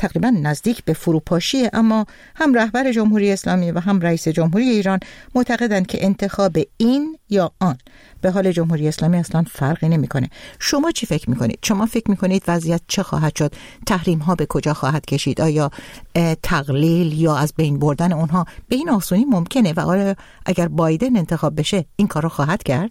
تقریبا نزدیک به فروپاشی، اما هم رهبر جمهوری اسلامی و هم رئیس جمهوری ایران معتقدند که انتخاب این یا آن به حال جمهوری اسلامی اصلا فرقی نمیکنه. شما چی فکر میکنید؟ شما فکر میکنید وضعیت چه خواهد شد؟ تحریم ها به کجا خواهد کشید؟ آیا تقلیل یا از بین بردن اونها به این آسونی ممکنه و آیا اگر بایدن انتخاب بشه این کارو خواهد کرد؟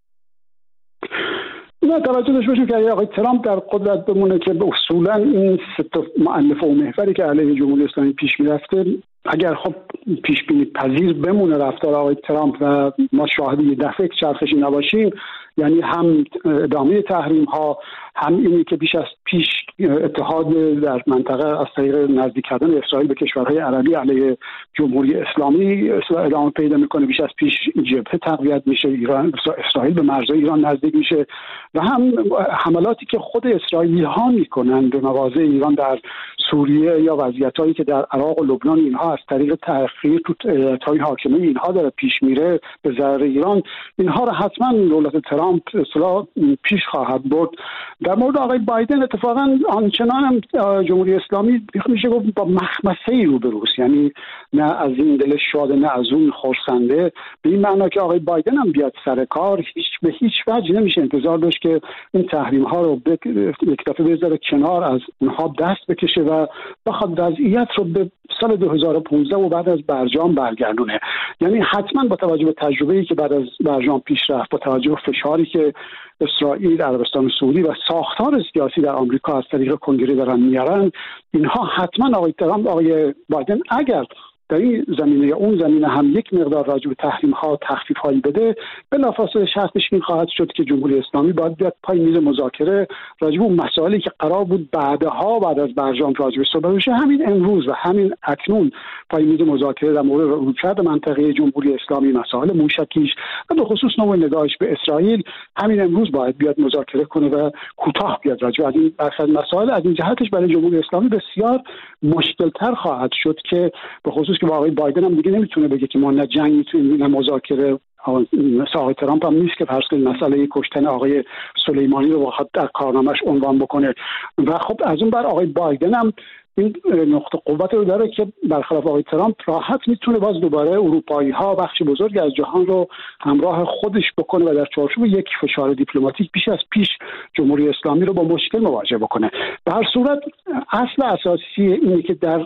نه، توجه داشته باشیم که اگر آقای ترامپ در قدرت بمونه که اصولا این سه تا مؤلفه و محوری که علیه جمهوری اسلامی پیش میرفته، اگر خب پیش بینی پذیر بمونه رفتار آقای ترامپ و ما شاهد یه دفعه چرخشی نباشیم، یعنی هم ادامه تحریم ها، هم اینی که بیش از پیش اتحاد در منطقه از طریق نزدیک کردن اسرائیل به کشورهای عربی علیه جمهوری اسلامی ادامه پیدا میکنه، بیش از پیش جبهه تقویت میشه، اسرائیل به مرزهای ایران نزدیک میشه و هم حملاتی که خود اسرائیلی ها میکنن به مواضع ایران در سوریه یا وضعیتایی که در عراق و لبنان اینها از طریق تأخیر تو ایالت‌های حاکمه اینها داره پیش میره به ضرر ایران، اینها رو حتما دولت ترامپ اصلا پیش خواهد برد. در مورد آقای بایدن اتفاقا آنچنان هم جمهوری اسلامی میشه گفت با مخمسه‌ای روبروست، یعنی نه از این دلش شاده نه از اون خرسنده، به این معنا که آقای بایدن هم بیاد سر کار به هیچ وجه نمیشه انتظار داشت که این تحریم ها رو یک دفعه بذاره کنار، از اونها دست بکشه و بخواد وضعیت رو به سال 2015 و بعد از برجام برگردونه. یعنی حتما با توجه به تجربه‌ای که بعد از برجام پیش رفت، با توجه به فشاری که اسرائیل، عربستان سعودی و ساختار سیاسی در آمریکا از طریق کنگره دارن میارن، اینها حتما آقای بایدن اگر در این زمینه یا اون زمینه هم یک مقدار راجع به تحریم ها تخفیف هایی بده، بلافاصله شرطش این خواهد شد که جمهوری اسلامی باید بیاد پای میز مذاکره راجع به اون مسائلی که قرار بود بعد از برجام راجع به صحبت بشه، همین امروز و همین اکنون پای میز مذاکره در مورد رویکرد منطقه جمهوری اسلامی، مسائل موشکیش و به خصوص نوع نگاهش به اسرائیل، همین امروز باید بیاد مذاکره کنه و کوتاه بیاد راجع به این مسائل. از این جهتش برای جمهوری اسلامی بسیار مشکل‌تر خواهد شد که به خصوص که آقای بایدن هم دیگه نمیتونه بگه که ما نه جنگ میتونیم نه مذاکره، مثل آقای ترامپ هم نیست که فرض کنید مسئله کشتن آقای سلیمانی رو بخواد در کارنامه‌اش عنوان بکنه. و خب از اون بر آقای بایدن هم این نقطه قوت رو داره که برخلاف آقای ترامپ راحت میتونه باز دوباره اروپایی‌ها بخش بزرگی از جهان رو همراه خودش بکنه و در چارچوب یک فشار دیپلماتیک بیش از پیش جمهوری اسلامی رو با مشکل مواجه بکنه. به هر صورت اصل اساسی اینه که در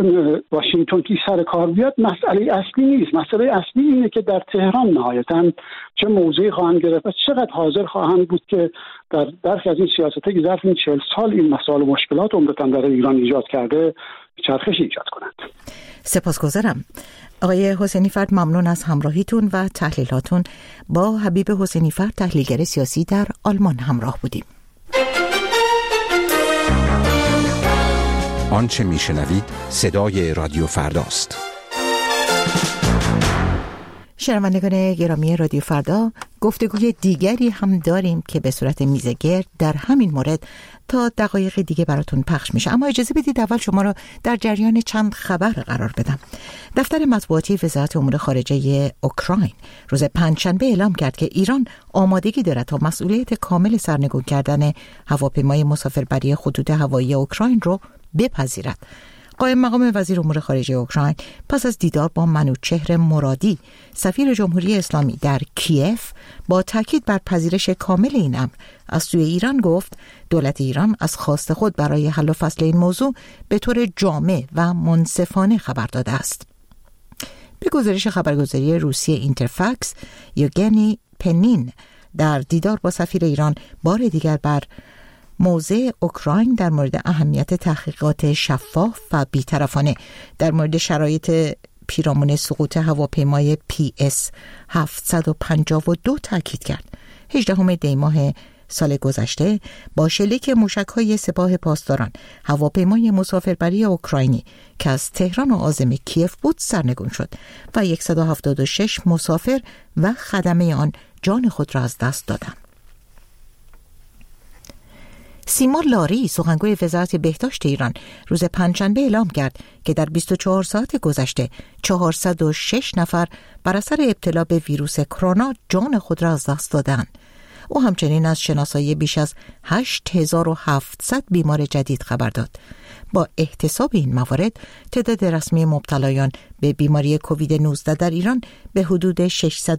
واشنگتن که سر کار بیاد مسئله اصلی نیست. مسئله اصلی اینه که در تهران نهایتاً چه موضعی خواهند گرفت و چقدر حاضر خواهند بود که در برخی از این سیاست‌ها که ظرف این 40 سال این مسائل و مشکلات عمدتاً در ایران ایجاد کرده چرخش ایجاد کنند. سپاسگزارم. آقای حسینی فرد، ممنون از همراهیتون و تحلیلاتون. با حبیب حسینی فرد، تحلیلگر سیاسی در آلمان همراه بودیم. آنچه میشنوید صدای رادیو فرداست. شنوندگان گرامی رادیو فردا، گفتگوی دیگری هم داریم که به صورت میز گرد در همین مورد تا دقایق دیگه براتون پخش میشه، اما اجازه بدید اول شما رو در جریان چند خبر قرار بدم. دفتر مطبوعاتی وزارت امور خارجه اوکراین روز پنجشنبه اعلام کرد که ایران آمادگی دارد تا مسئولیت کامل سرنگون کردن هواپیمای مسافربری خطوط هوایی اوکراین رو بپذیرد. قائم مقام وزیر امور خارجه اوکراین پس از دیدار با منوچهر مرادی سفیر جمهوری اسلامی در کیف با تاکید بر پذیرش کامل این امر از سوی ایران گفت دولت ایران از خواست خود برای حل و فصل این موضوع به طور جامع و منصفانه خبر داده است. به گزارش خبرگزاری روسیه اینترفکس، یوگنی پنین در دیدار با سفیر ایران بار دیگر بر موضع اوکراین در مورد اهمیت تحقیقات شفاف و بی‌طرفانه در مورد شرایط پیرامون سقوط هواپیمای PS 752 تاکید کرد. 18 دی ماه سال گذشته با شلیک موشک‌های سپاه پاسداران هواپیمای مسافربری اوکراینی که از تهران و عازم کیف بود سرنگون شد و 176 مسافر و خدمه آن جان خود را از دست دادند. سیما لاری، سخنگوی وزارت بهداشت ایران، روز پنجشنبه اعلام کرد که در 24 ساعت گذشته 406 نفر بر اثر ابتلا به ویروس کرونا جان خود را از دست دادند. او همچنین از شناسایی بیش از 8700 بیمار جدید خبر داد. با احتساب این موارد تعداد رسمی مبتلایان به بیماری کووید 19 در ایران به حدود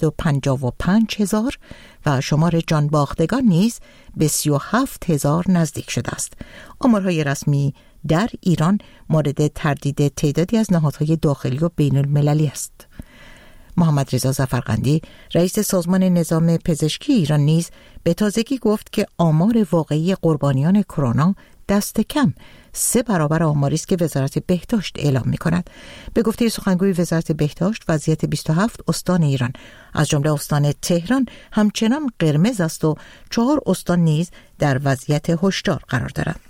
655,000 و شمار جان باختگان نیز به 37,000 نزدیک شده است. آمارهای رسمی در ایران مورد تردید تعدادی از نهادهای داخلی و بین المللی است. محمد رضا ظفرقندی رئیس سازمان نظام پزشکی ایران نیز به تازگی گفت که آمار واقعی قربانیان کرونا دست کم 3 برابر آماری است که وزارت بهداشت اعلام می‌کند. به گفته سخنگوی وزارت بهداشت، وضعیت 27 استان ایران از جمله استان تهران همچنان قرمز است و 4 استان نیز در وضعیت هشدار قرار دارند.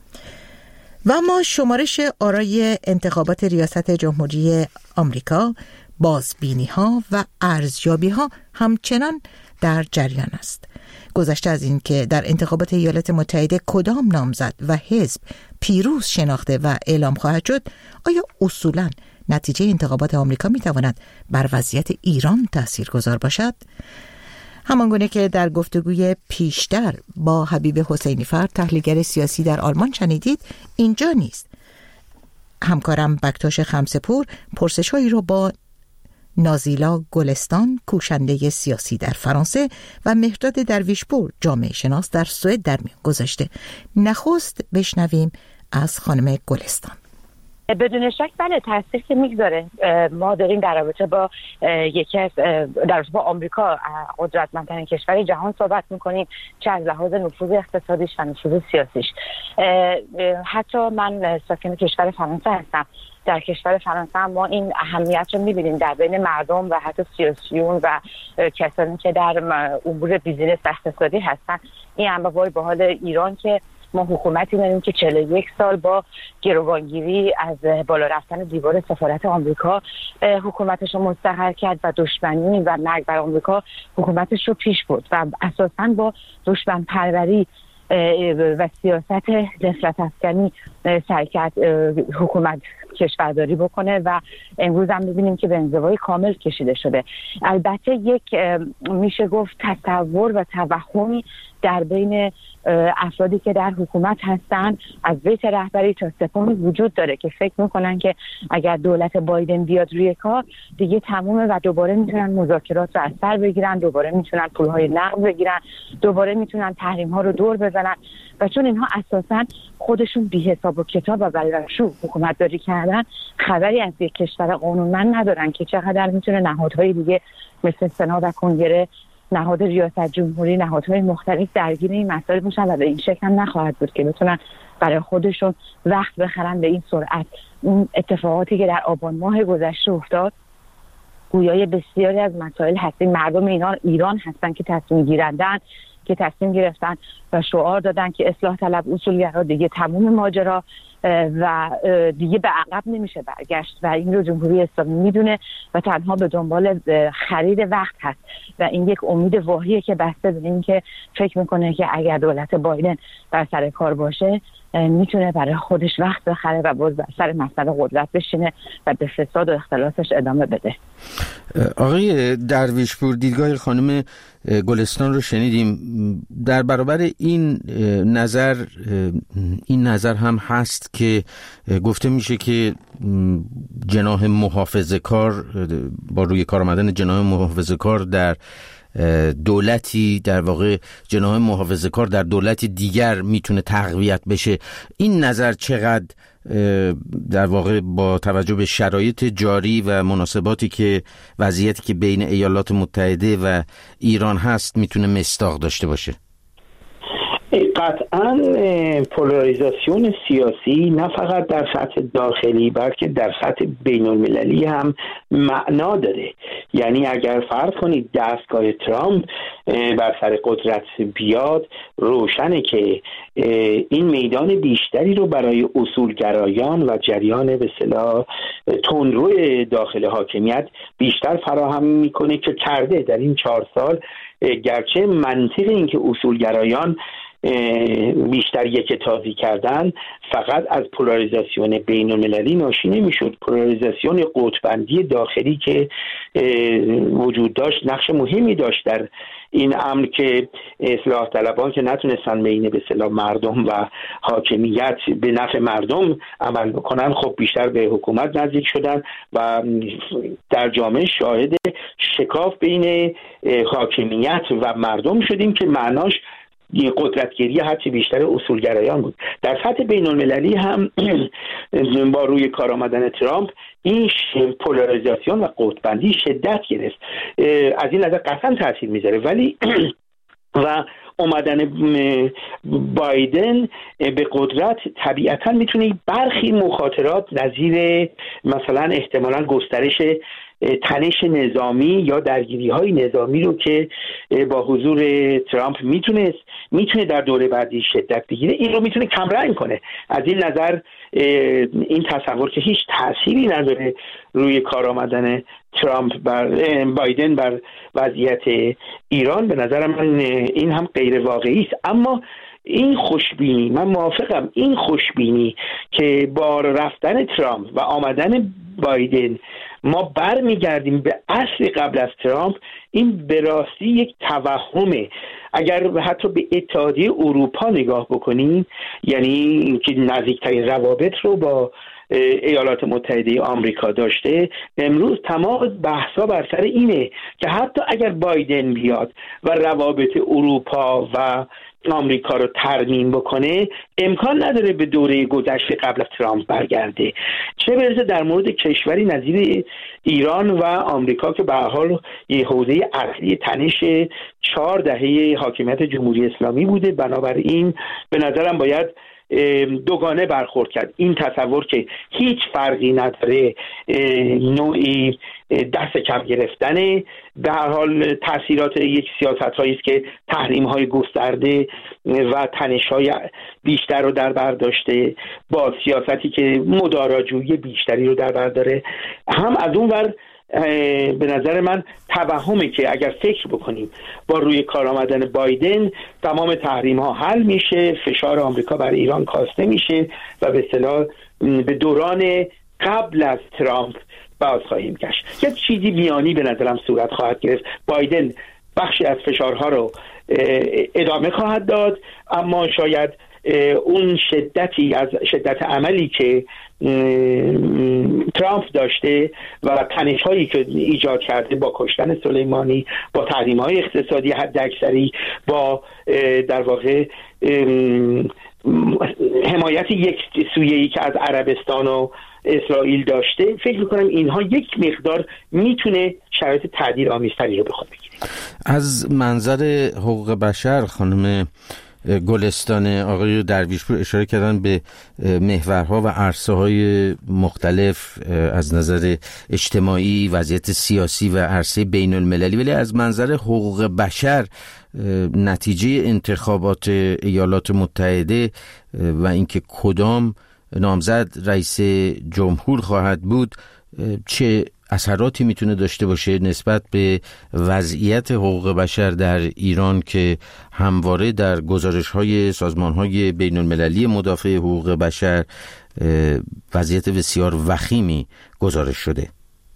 و اما شمارش آرای انتخابات ریاست جمهوری آمریکا، بازبینی‌ها و ارزیابی‌ها همچنان در جریان است. گذشته از این که در انتخابات ایالات متحده کدام نامزد و حزب پیروز شناخته و اعلام خواهد شد، آیا اصولاً نتیجه انتخابات آمریکا می‌تواند بر وضعیت ایران تاثیرگذار باشد؟ همانگونه که در گفتگوی پیشتر با حبیب حسینی فر، تحلیلگر سیاسی در آلمان شنیدید، اینجا نیست. همکارم بکتاش خمسه‌پور پرسش‌هایی رو با نازیلا گلستان، کوشنده سیاسی در فرانسه، و مهرداد درویشپور، جامعه شناس در سوئد در میان گذاشته. نخست بشنویم از خانم گلستان. بدون شک بله، تاثیر که میگذاره. ما داریم در رابطه با یکی از در رابطه با آمریکا، قدرتمندترین کشور جهان صحبت میکنیم، چه از لحاظ نفوذ اقتصادیش و نفوذ سیاسیش. حتی من ساکن کشور فرانسه هستم. در کشور فرانسه ما این اهمیت رو می‌بینیم در بین مردم و حتی سیاسیون و کسانی که در امور بیزینس و اقتصادی هستن. این هم با حال ایران که ما حکومتی داریم که 41 سال با گروگانگیری از بالا رفتن دیوار سفارت آمریکا حکومتش رو مستقر کرد و دشمنی و مرگ بر آمریکا حکومتش رو پیش برد و اساساً با دشمن پروری و سیاست نفرت افکنی سعی کرد حکومت کشورداری بکنه و امروز هم می‌بینیم که به انزوای کامل کشیده شده. البته یک میشه گفت تصور و توهمی در بین افرادی که در حکومت هستن از بیت رهبری تا سپاه وجود داره که فکر میکنن که اگر دولت بایدن بیاد روی کار دیگه تمومه و دوباره میتونن مذاکرات رو از سر بگیرن، دوباره میتونن پولهای نقد بگیرن، دوباره میتونن تحریم ها رو دور بزنن. و چون اینها اساساً خودشون بی حساب و کتاب و بلبشو حکومت داری کردن، خبری از یک کشور قانونمند ندارن که چقدر میتونه نهادهای دیگه مثل سنا و کنگره، نهاد ریاست جمهوری، نهادهای مختلف درگیر این مسائل باشن و به این شکل هم نخواهد بود که بتونن برای خودشون وقت بخرن به این سرعت. اون اتفاقاتی که در آبان ماه گذشته افتاد گویای بسیاری از مسائل هستیم. مردم ایران هستن که تصمیم گیرندن، که تصمیم گرفتن و شعار دادن که اصلاح طلب اصولگرا دیگه تموم ماجرا و دیگه به عقب نمیشه برگشت و این رو جمهوری اسلامی میدونه و تنها به دنبال خرید وقت هست و این یک امید واهیه که بسته به این که فکر میکنه که اگر دولت بایدن بر سر کار باشه میتونه برای خودش وقت بخره و باز بر سر مسئله قدرت بشینه و به فساد و اختلاسش ادامه بده. آقای درویشپور، دیدگاه خانم گلستان رو شنیدیم. در برابر این نظر هم هست که گفته میشه که جناح محافظه‌کار، با روی کار آمدن جناح محافظه‌کار در دولتی، در واقع جناح محافظه‌کار در دولت دیگر میتونه تقویت بشه. این نظر چقدر در واقع با توجه به شرایط جاری و مناسباتی که وضعیتی که بین ایالات متحده و ایران هست میتونه مصداق داشته باشه؟ قطعاً پولاریزاسیون سیاسی نه فقط در سطح داخلی بلکه در سطح بین المللی هم معنا داره. یعنی اگر فرض کنید دستگاه ترامپ بر سر قدرت بیاد، روشنه که این میدان بیشتری رو برای اصولگرایان و جریان به اصطلاح تندروی داخل حاکمیت بیشتر فراهم میکنه که کرده در این 4 سال. گرچه منطق این که اصولگرایان بیشتر یکتازی کردن فقط از پولاریزاسیون بین المللی ناشی نمیشد. پولاریزاسیون قطب‌بندی داخلی که وجود داشت نقش مهمی داشت در این امر که اصلاح طلبان که نتونستن بین به اصطلاح مردم و حاکمیت به نفع مردم عمل بکنن، خب بیشتر به حکومت نزدیک شدن و در جامعه شاهد شکاف بین حاکمیت و مردم شدیم که معناش قدرتگیری هرچی بیشتر اصولگرایان بود. در سطح بین المللی هم با روی کار آمدن ترامپ این پولاریزاسیون و قطب‌بندی شدت گرفت. از این نظر قطعا تاثیر میذاره، ولی و اومدن بایدن به قدرت طبیعتا میتونه برخی مخاطرات نظیر مثلا احتمالاً گسترش تنش نظامی یا درگیری‌های نظامی رو که با حضور ترامپ میتونه در دوره بعدی شدت بگیره، این رو میتونه کمرنگ کنه. از این نظر این تصور که هیچ تأثیری نداره روی کار آمدن بایدن بر وضعیت ایران، به نظر من این هم غیر واقعی است. اما این خوشبینی، من موافقم، این خوشبینی که با رفتن ترامپ و آمدن بایدن ما برمیگردیم به اصل قبل از ترامپ، این به راستی یک توهمه. اگر حتی به اتحادیه اروپا نگاه بکنیم، یعنی که نزدیکترین روابط رو با ایالات متحده آمریکا داشته، امروز تمام بحثا بر سر اینه که حتی اگر بایدن بیاد و روابط اروپا و آمریکا رو ترمیم بکنه، امکان نداره به دوره گذشته قبل از ترامپ برگرده. چه برسه در مورد کشوری نظیر ایران و آمریکا که به هر حال یه حوزه اصلی تنش 4 دهه حاکمیت جمهوری اسلامی بوده. بنابراین به نظرم باید دوگانه برخورد کرد. این تصور که هیچ فرقی نداره، نوعی دست کم گرفتن به هر حال تاثیرات یک سیاست‌هایی است که تحریم‌های گسترده و تنش‌های بیشتر رو در بر داشته، با سیاستی که مداراجویی بیشتری رو در بر داره. هم از اون ور به نظر من توهمه که اگر فکر بکنیم با روی کار آمدن بایدن تمام تحریم ها حل میشه، فشار آمریکا بر ایران کاسته میشه و به اصطلاح به دوران قبل از ترامپ باز خواهیم گشت. یک چیزی میانی به نظرم صورت خواهد گرفت. بایدن بخشی از فشارها رو ادامه خواهد داد، اما شاید اون شدت عملی که ترامپ داشته و تنش‌هایی که ایجاد کرده با کشتن سلیمانی، با تحریم‌های اقتصادی حداکثری، با در واقع حمایت یک سویه‌ای که از عربستان و اسرائیل داشته، فکر می‌کنم اینها یک مقدار میتونه شرایط تعدیل آمیزتری رو به خود بگیره. از منظر حقوق بشر خانم گلستان، آقای درویشپور اشاره کردن به محورها و عرصه‌های مختلف از نظر اجتماعی، وضعیت سیاسی و عرصه بین المللی، ولی از منظر حقوق بشر نتیجه انتخابات ایالات متحده و اینکه کدام نامزد رئیس جمهور خواهد بود چه اثراتی میتونه داشته باشه نسبت به وضعیت حقوق بشر در ایران که همواره در گزارش‌های سازمان‌های بین‌المللی مدافع حقوق بشر وضعیت بسیار وخیمی گزارش شده؟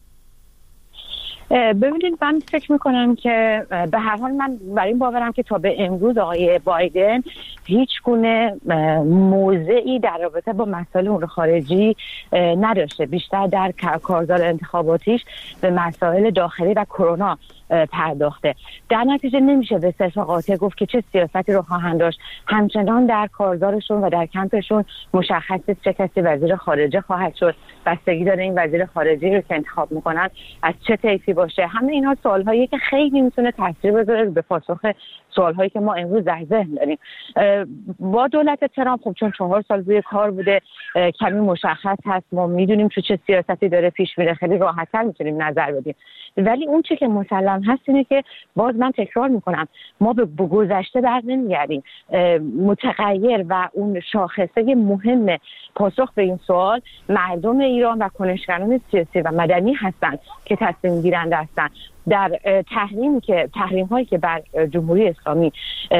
ببینید، من فکر میکنم که به هر حال من بر این باورم که تا به امروز آقای بایدن هیچ گونه موضعی در رابطه با مسائل امور خارجی نداشته. بیشتر در کارزار انتخاباتیش به مسائل داخلی و کرونا پرداخته. در نتیجه نمیشه به صرف قاطع گفت که چه سیاستی رو خواهند داشت. همچنان در کارزارشون و در کمپشون مشخص است چه کسی وزیر خارجه خواهد شد. بستگی داره این وزیر خارجه رو که انتخاب میکنن از چه طیفی باشه. همه اینها سوال‌هایی که خیلی میتونه تاثیر بذاره به پاسخ سوال‌هایی که ما امروز در ذهن داریم. با دولت ترامپ خب چون 4 سال روی کار بوده کمی مشخص هست، ما میدونیم چه سیاستی داره پیش میره، خیلی راحت‌تر میتونیم نظر بدیم. ولی اون چیزی که مسلم هست اینه که باز من تکرار میکنم ما به گذشته بر نمیگردیم. متغیر و اون شاخصه مهم پاسخ به این سوال مردم ایران و کنشگران سیاسی و مدنی هستند که تصمیم گیرنده هستند. در تحریم هایی که بر جمهوری اسلامی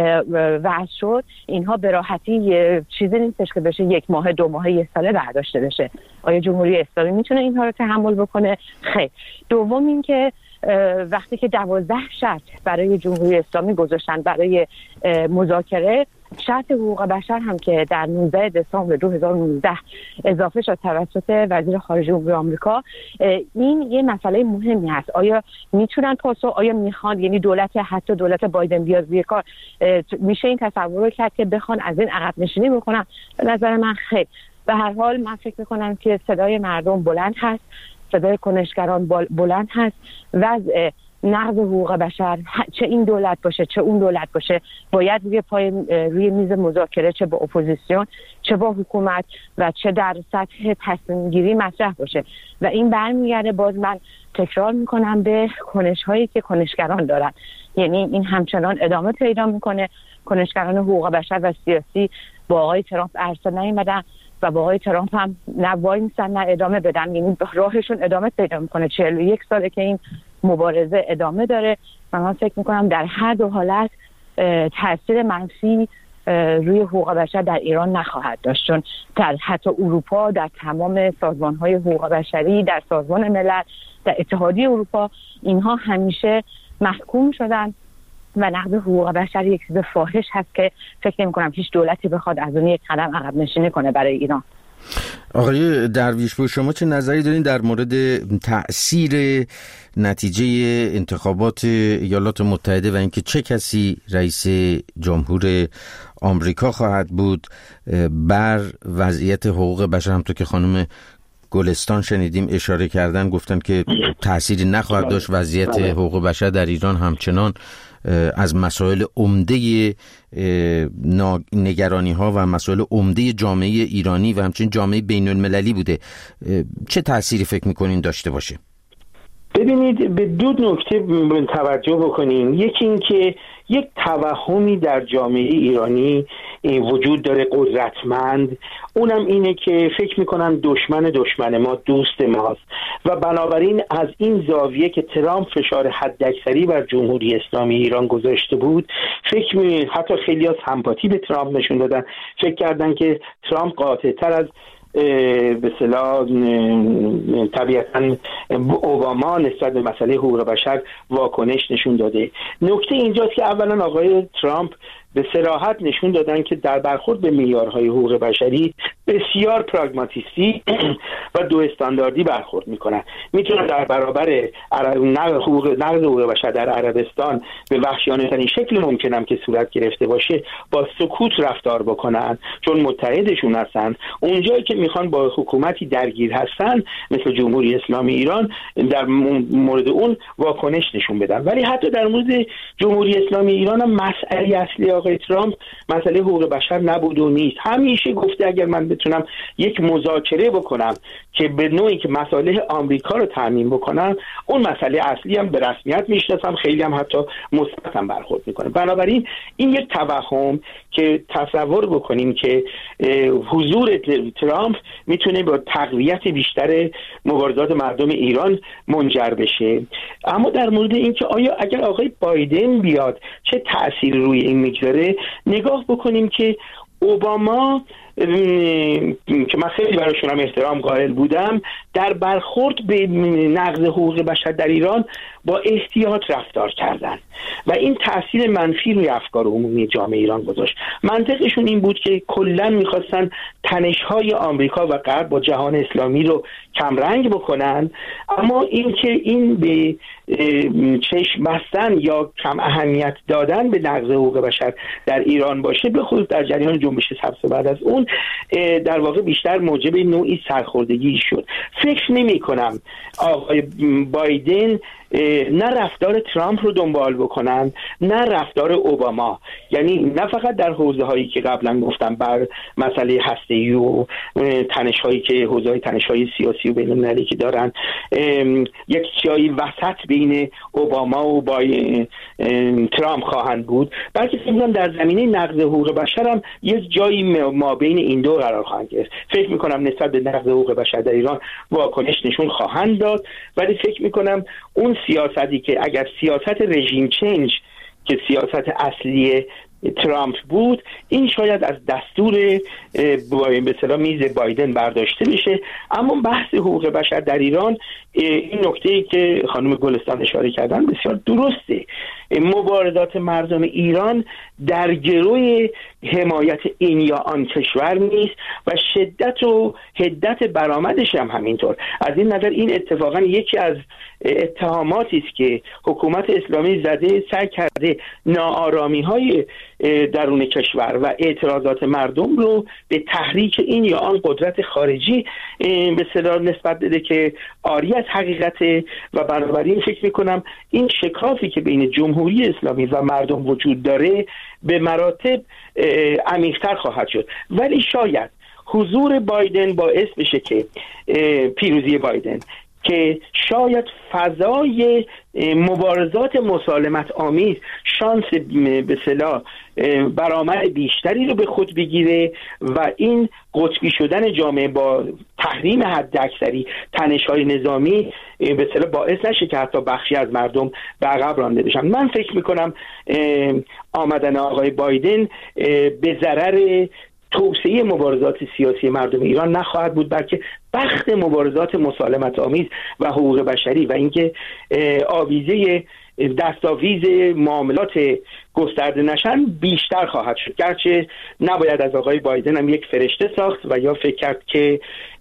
وضع شد، اینها به راحتی چیزی نیستش که بشه 1 ماه 2 ماه 1 ساله برداشته بشه. آیا جمهوری اسلامی میتونه اینها رو تحمل بکنه؟ خیر. دوم این که وقتی که 12 شرط برای جمهوری اسلامی گذاشتن برای مذاکره، شرط حقوق بشر هم که در 19 دسامبر 2019 اضافه شد توسط وزیر خارجه امور آمریکا، این یه مسئله مهمی هست. آیا میتونن آیا میخوان، یعنی حتی دولت بایدن بیاد روی کار، میشه این تصور رو کرد که بخوان از این عقب نشینی بکنن؟ به نظر من خیر. به هر حال من فکر میکنم که صدای مردم بلند هست، صدای کنشگران بلند هست. وضع نقض حقوق بشر، چه این دولت باشه چه اون دولت باشه، باید روی میز مذاکره، چه با اپوزیسیون چه با حکومت و چه در سطح تصمیم گیری مطرح باشه. و این برمیگرده، باز من تکرار میکنم، به کنش هایی که کنشگران دارن. یعنی این همچنان ادامه پیدا میکنه. کنشگران حقوق بشر و سیاسی با آقای ترامپ عرصه نیومدن و با آقای ترامپ هم نه وای میسن نه ادامه بدن. یعنی راهشون ادامه پیدا میکنه. 41 ساله که این مبارزه ادامه داره و من فکر میکنم در هر دو حالت تاثیر منفی روی حقوق بشر در ایران نخواهد داشت، چون در حتی اروپا، در تمام سازمان‌های حقوق بشری، در سازمان ملل، در اتحادیه اروپا، اینها همیشه محکوم شدن و نقض حقوق بشر یک چیز فاحش هست که فکر نمی‌کنم هیچ دولتی بخواد از اون یک قدم عقب نشینی کنه برای ایران. آقای درویشپور، شما چه نظری دارین در مورد تأثیر نتیجه انتخابات ایالات متحده و اینکه چه کسی رئیس جمهور آمریکا خواهد بود بر وضعیت حقوق بشر؟ همونطور که خانم گلستان شنیدیم اشاره کردن، گفتن که تأثیری نخواهد داشت. وضعیت حقوق بشر در ایران همچنان از مسائل عمده نگرانی ها و مسائل عمده جامعه ایرانی و همچنین جامعه بین المللی بوده. چه تأثیری فکر میکنین داشته باشه؟ ببینید، به 2 نکته توجه بکنیم. یکی این که یک توهمی در جامعه ایرانی وجود داره قدرتمند، اونم اینه که فکر میکنن دشمن ما دوست ماست و بنابراین از این زاویه که ترامپ فشار حداکثری بر جمهوری اسلامی ایران گذاشته بود، حتی خیلی از سمپاتی به ترامپ نشون دادن، فکر کردن که ترامپ قاطع‌تر از به اصطلاح طبیعتاً اوباما نسبت به مسئله حقوق بشر واکنش نشون داده. نکته اینجاست که اولا آقای ترامپ به صراحت نشون دادن که در برخورد به معیارهای حقوق بشری بسیار پراگماتیستی و دو استانداردی برخورد میکنن. میتونن در برابر نقض حقوق بشر در عربستان به وحشیانه‌ترین شکل ممکنم که صورت گرفته باشه با سکوت رفتار بکنن، چون متحدشون هستن. اونجایی که میخوان با حکومتی درگیر هستن مثل جمهوری اسلامی ایران، در مورد اون واکنش نشون بدن. ولی حتی در مورد جمهوری اسلامی ایران هم مسئله اصلی آقای ترامپ مسئله حقوق بشر نبود و نیست. همیشه گفته اگر من بتونم یک مذاکره بکنم که به نوعی که مصالح آمریکا رو تامین بکنم، اون مسئله اصلی هم به رسمیت میشناسم، خیلی هم حتی مثبت هم برخورد میکنه. بنابراین این یک توهم که تصور بکنیم که حضور ترامپ میتونه با تقویت بیشتر مبارزات مردم ایران منجر بشه. اما در مورد اینکه آیا اگر آقای بایدن بیاد چه تأثیری روی این میگذاره، نگاه بکنیم که اوباما که من خیلی برایشون هم احترام قائل بودم، در برخورد به نقض حقوق بشر در ایران با احتیاط رفتار کردن و این تأثیر منفی روی افکار عمومی جامعه ایران گذاشت. منطقشون این بود که کلاً میخواستن تنش‌های آمریکا و غرب با جهان اسلامی رو کمرنگ بکنن، اما این که این به چشم بستن یا کم اهمیت دادن به نقض حقوق بشر در ایران باشه، به خصوص در جریان جنبش سبز بعد از اون، در واقع بیشتر موجب نوعی سرخوردگی شد. فکر نمی کنم آقای بایدن نه رفتار ترامپ رو دنبال بکنن نه رفتار اوباما، یعنی نه فقط در حوزه هایی که قبلا گفتم بر مسئله هسته‌ای و تنش هایی که حوزه های تنش های سیاسی و بین المللی که دارن یک جایی وسط بین اوباما و ترامپ خواهند بود، بلکه فکر در زمینه نقض حقوق بشر هم یک جایی ما بین این دو قرار خواهند گرفت. فکر میکنم نسبت به نقض حقوق بشر در ایران واکنش نشون خواهند داد، ولی فکر میکنم اون سیاستی که اگر سیاست رژیم چنج که سیاست اصلی ترامپ بود، این شاید از دستور به اصطلاح میز بایدن برداشته بشه. اما بحث حقوق بشر در ایران، این نکته‌ای که خانم گلستان اشاره کردن بسیار درسته. مبارزات مردم ایران در گروی حمایت این یا آن کشور نیست و شدت و حدت برآمدش هم همینطور. از این نظر این اتفاقا یکی از اتهاماتی است که حکومت اسلامی زده، سعی کرده ناآرامی‌های درون کشور و اعتراضات مردم رو به تحریک این یا آن قدرت خارجی به اصطلاح نسبت بده که عاری از حقیقت. و بنابراین فکر می‌کنم این شکافی که بین جمهوری اسلامی و مردم وجود داره به مراتب عمیق‌تر خواهد شد. ولی شاید حضور بایدن باعث بشه که پیروزی بایدن که شاید فضای مبارزات مسالمت آمیز شانس به اصطلاح برآمد بیشتری رو به خود بگیره و این قطبی شدن جامعه با تحریم حداکثری تنش‌های نظامی به اصطلاح باعث نشه که حتی بخشی از مردم به عقب رانده بشن. من فکر میکنم آمدن آقای بایدن به ضرر توسعه مبارزات سیاسی مردم ایران نخواهد بود، بلکه بخت مبارزات مسالمت آمیز و حقوق بشری و اینکه آویزه دستاویز معاملات گسترده نشن بیشتر خواهد شد. گرچه نباید از آقای بایدن هم یک فرشته ساخت و یا فکر کرد که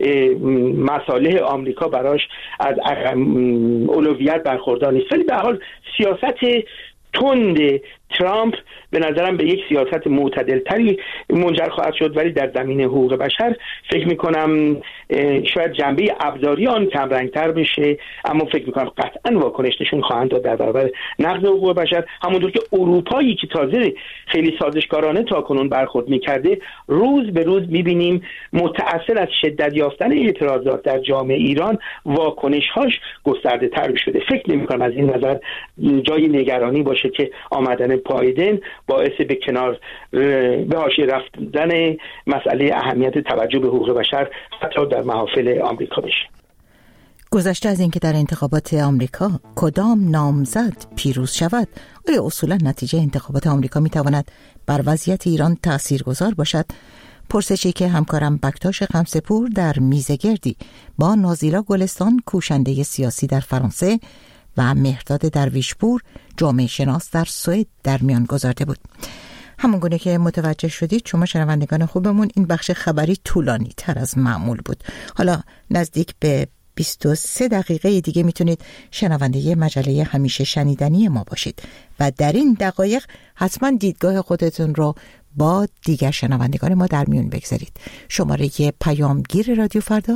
مصالح آمریکا براش از اولویت برخوردار نیست. ولی به هر حال سیاست تند ترامپ به نظرم به یک سیاست معتدلتری منجر خواهد شد، ولی در زمینه حقوق بشر فکر میکنم شاید جنبه ابزاری آن کمرنگتر بشه، اما فکر میکنم قطعا واکنش نشون خواهند داد در برابر نقض حقوق بشر. همونطور که اروپایی که تازه خیلی سازشکارانه تاکنون برخورد میکرده، روز به روز میبینیم متأثر از شدت یافتن اعتراضات در جامعه ایران واکنش‌هاش گسترده تر شده. فکر نمی‌کنم از این نظر جای نگرانی باشه که آمدن بایدن باعث به کنار به حاشیه رفتن مسئله اهمیت توجه به حقوق بشر حتی در محافل آمریکا بشه. گذشته از اینکه در انتخابات آمریکا کدام نامزد پیروز شود، آیا اصولا نتیجه انتخابات آمریکا میتواند بر وضعیت ایران تاثیرگذار باشد؟ پرسشی که همکارم بکتاش قمصه‌پور در میزگردی با نازیلا گلستان، کوشنده سیاسی در فرانسه، و مهرداد درویشپور، جامعه شناس در سوئد، در میان گذارده بود. همونگونه که متوجه شدید شما شنوندگان خوبمون، این بخش خبری طولانی تر از معمول بود. حالا نزدیک به 23 دقیقه دیگه میتونید شنونده مجله همیشه شنیدنی ما باشید و در این دقایق حتما دیدگاه خودتون رو با دیگر شنوندگان ما در میون بگذارید. شماره پیامگیر رادیو فردا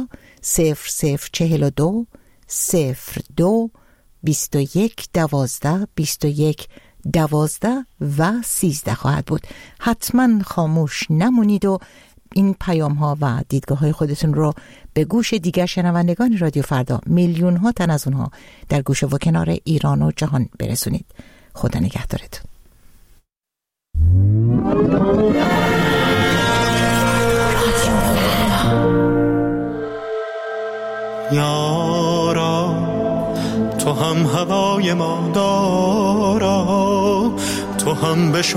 0042 02 21 12 21 12 و 13 خواهد بود. حتما خاموش نمونید و این پیام ها و دیدگاه های خودتون رو به گوش دیگر شنوندگان رادیو فردا، میلیون ها تن از اونها در گوشه و کنار ایران و جهان برسونید. خدا نگهدارتون. یارا تو هم هوای ما دارا، تو هم بشو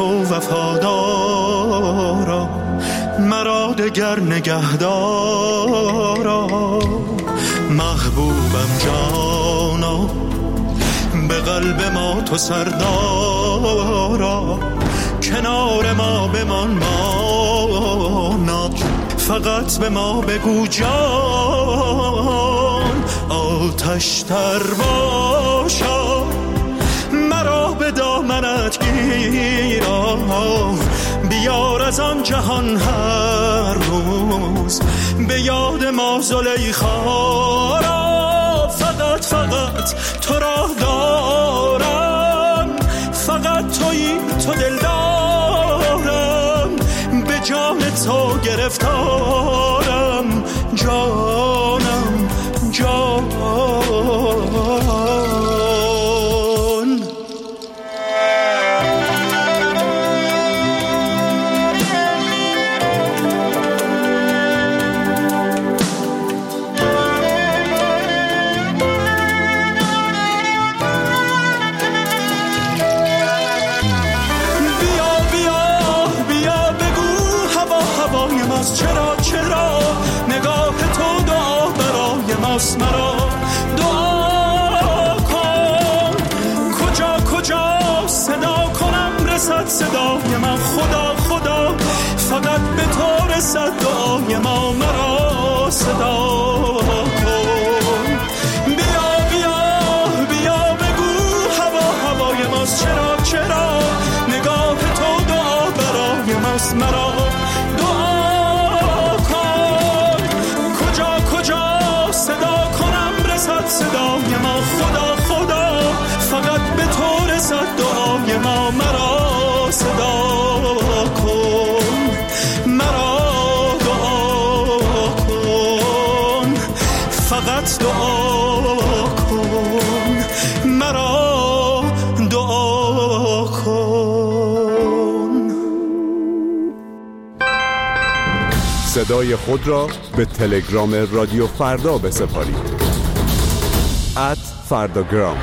وفادارا، مرا دگر نگهدارا. محبوبم جانا، به قلب ما تو سردارا، کنار ما بمان مانا، فقط به ما بگو جان. آتش تر باشا، مرا به دامنت گیرا، بیار از آن جهان هر روز به یاد ما زلیخا را. فقط تو را دارم، فقط تویی تو دل دارم، به جان تو گرفتارم، جانم جان. ماست. مرا دعا کن، کجا کجا صدا کنم رسد صدای من. خدا خدا فقط به تو رسد دعای ما. مرا صدا کن، بیا بیا بیا بگو هوا هوای ماست. چرا چرا نگاه تو دعا برای ماست. مرا دعا کن، کجا کجا صدا کنم رسد صدای ما. خدا خدا فقط به تو رسد دعای ما. مرا صدا کن، مرا دعا کن، فقط دعا کن، مرا دعا کن. صدای خود را به تلگرام رادیو فردا بسپارید. @فرداگرام.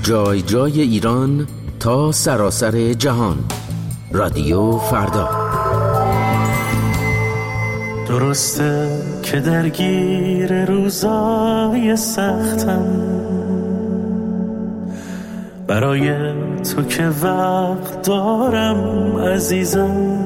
جای جای ایران تا سراسر جهان. رادیو فردا. درسته که درگیر روزای سختم، برای تو که وقت دارم عزیزم،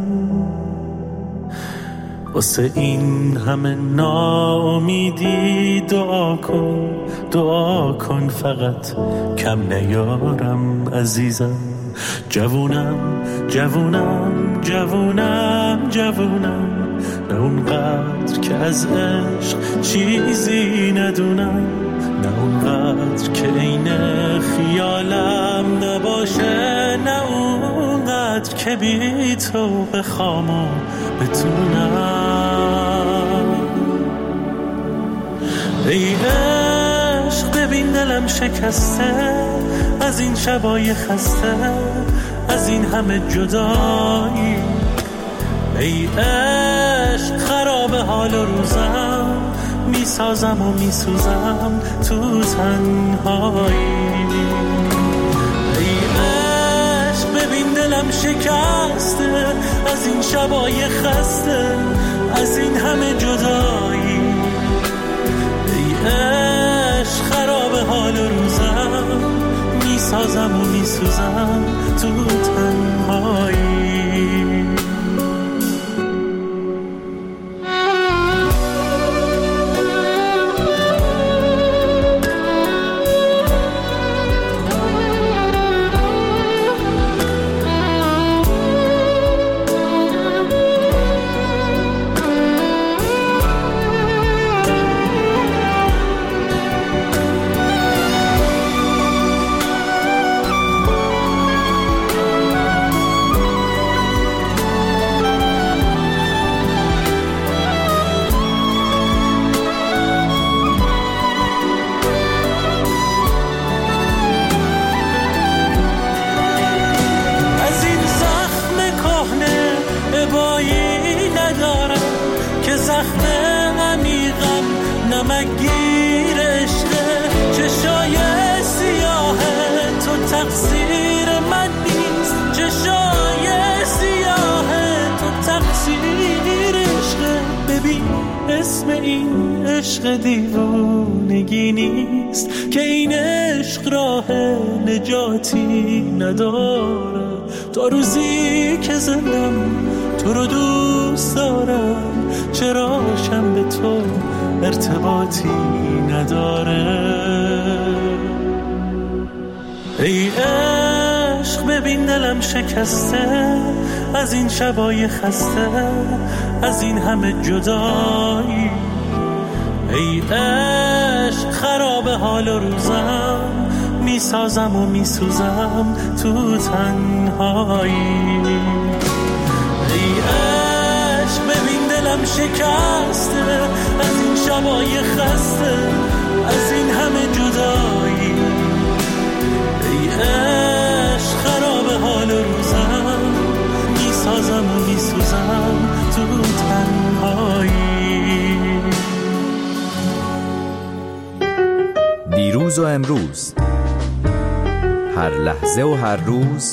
واسه این همه ناامیدی دعا کن فقط کم نیارم عزیزم. جوونم نه اونقدر که از عشق چیزی ندونم، نه اونقدر که عین خیالم نباشه، نه اونقدر که بی تو بخوام و بتونم. ای عشق ببین دلم شکسته از این شبای خسته، از این همه جدایی. ای عشق خراب حال و روزم، میسازم و میسوزم تو تنهایی. ای عشق ببین دلم شکسته از این شبای خسته، از این همه جدایی. ای عشق خراب حال و روزم، میسازم و میسوزم تو تنهایی. اسم این عشق دیوانگی نیست که این عشق راه نجاتی نداره. تا روزی که زندم تو رو دوست دارم، چراشم به تو ارتباطی نداره. ای عشق ببین دلم شکسته از این شبای خسته، از این همه جدایی. ای عشق خراب حال و روزم، میسازم و میسوزم تو تنهایی. ای عشق ببین دلم شکسته از این شبای خسته، از این همه جدایی. ای عشق خراب حال و روزم، میسازم و میسوزم تو تنهایی. دیروز و امروز، هر لحظه و هر روز،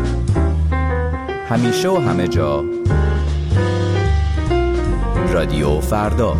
همیشه و همه جا. رادیو فردا.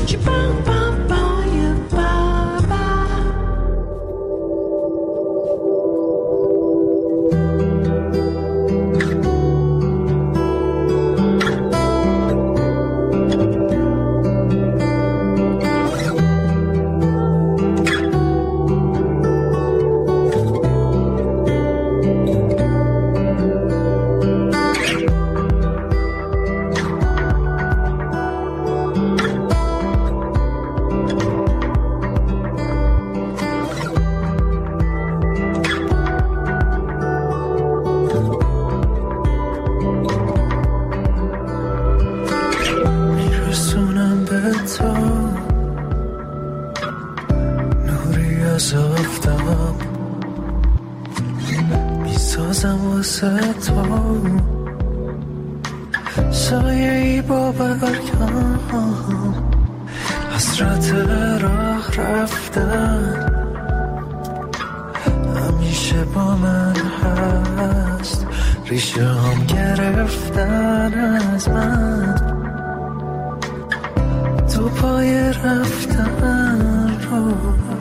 سایه‌ای با برگم، حسرت راه رفتن، همیشه با من هست، ریشه هم گرفتن از من، تو پای رفتن رو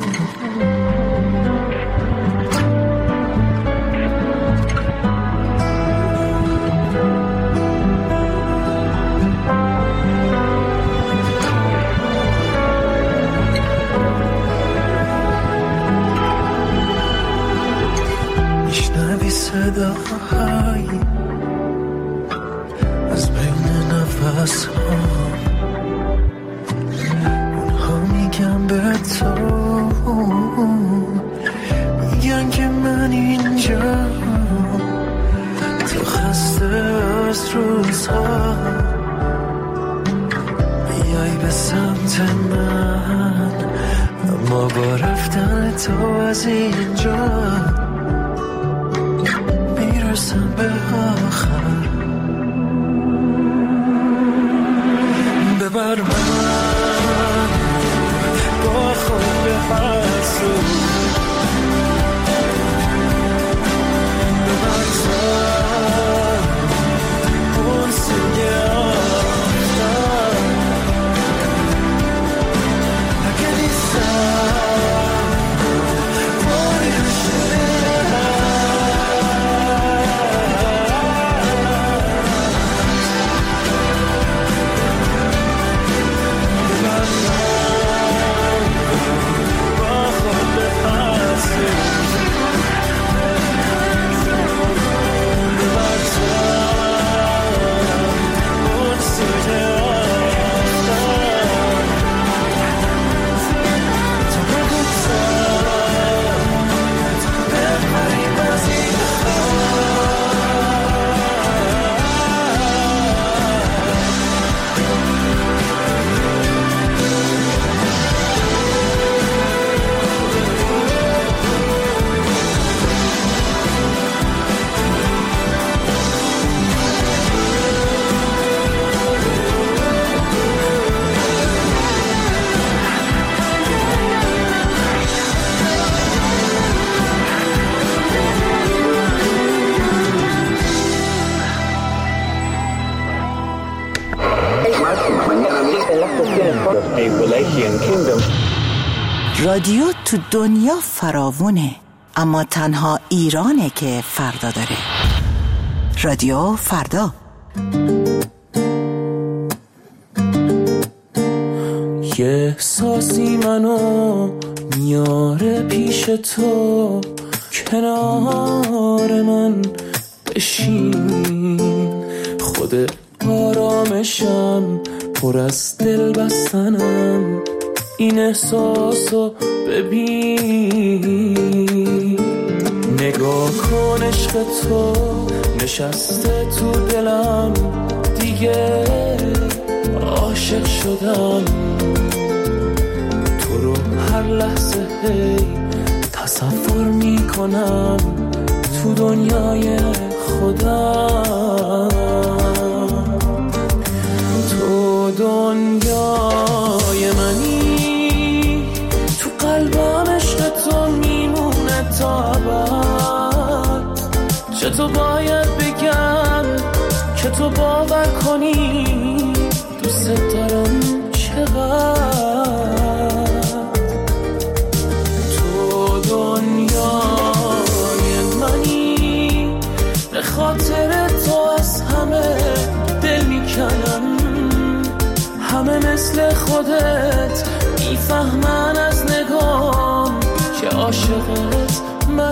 صداهایی از بین نفس ها، اونها میگن به تو، میگن که من اینجا، تو خسته از روزها بیای به سمت من، اما با رفتن تو از اینجا میرسم به آخر. ببر من با خود به پسو، ببر تا اون سوی آفتاب، اگه نیستم رادیو تو دنیا فراوونه، اما تنها ایرانه که فردا داره. رادیو فردا. یه احساسی منو میاره پیش تو، کنار من بشین، خود آرامشم پر از دل بستنم، این احساسو ببین، نگاه کن عشق تو نشسته تو دلم، دیگه عاشق شدم، تو رو هر لحظه تصور میکنم تو دنیای خودم، تو دنیای منی، تو قلبم عشق تو میمونه تا ابد، چطور باید بگم که تو باور کنی دوست دارم چقدر، تو دنیای منی، به خاطر تو از همه دل میکنم، همه مثل خودت میفهمن از نگام که عاشقت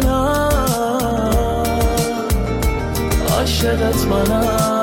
منم، عاشقت منم.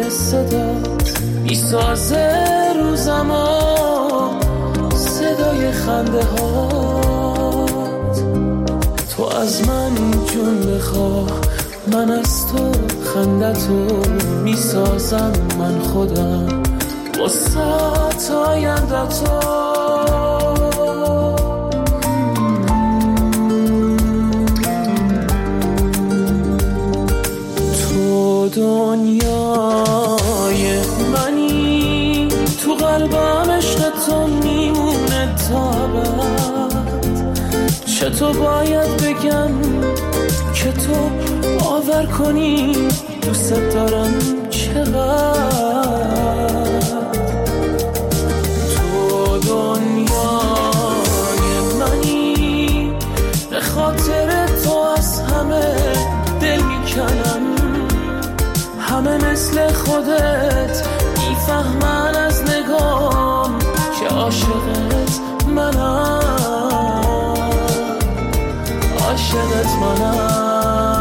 صدا میسازه روزمو، صدای خنده هات. تو از من جون بخواه، من از تو خندتو میسازم، من خودم واسه آینده‌تو. تو دنیای منی، تو قلبم عشق تو میمونه تا ابد. چطور باید بگم که تو باور کنی دوست دارم چقدر. تو دنیای منی، به خاطر تو از همه دل میکنم. همه مثل خودت میفهمن از نگام که عاشقت منم، عاشقت منم.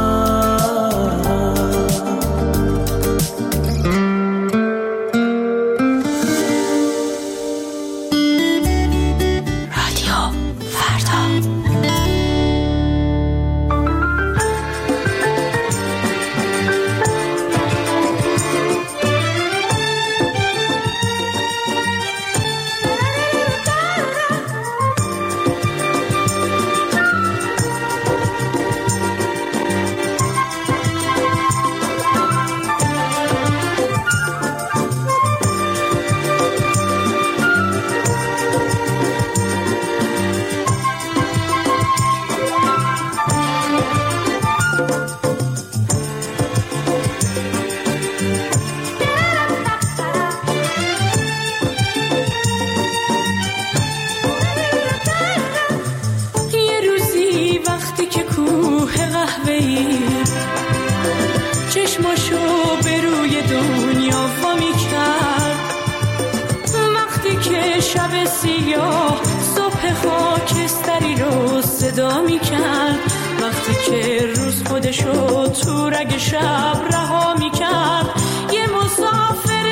چشماشو به روی دنیا وامی کرد، وقتی که شب سیاه صبح خاکستری رو صدا می کرد، وقتی که روز خودشو تو رگ شب رها می کرد. یه مسافر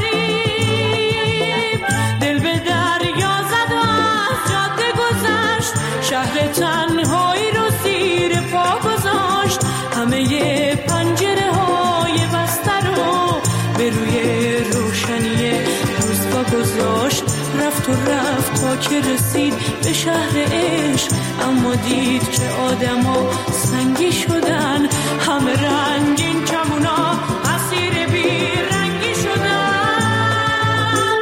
غریب دل به دریا زد و از جاده گذشت، شهر تنهایی رو زیر پا گذاشت. همه پنجره های بسته رو به روی روشنی روز پا گذاشت. رفت و رفت تا که رسید به شهر عشق، اما دید که آدما سنگی شدن. همه رنگین کمونا اسیر بی رنگی شدن.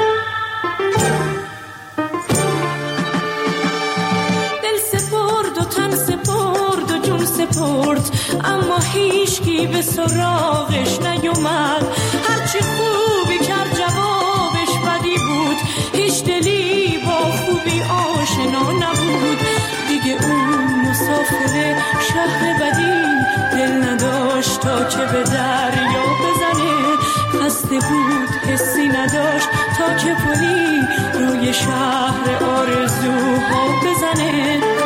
دل سپرد و تن سپرد و جون سپرد، اما هیچکی به سراغش نیومد. هرچی خوبی کرد جوابش بدی بود، هیچ دلی با خوبی آشنا نبود. دیگه اون مسافر شهر بدی دل نداشت تا که به دریا بزنه، خسته بود حسی نداشت تا که پلی روی شهر آرزوها بزنه.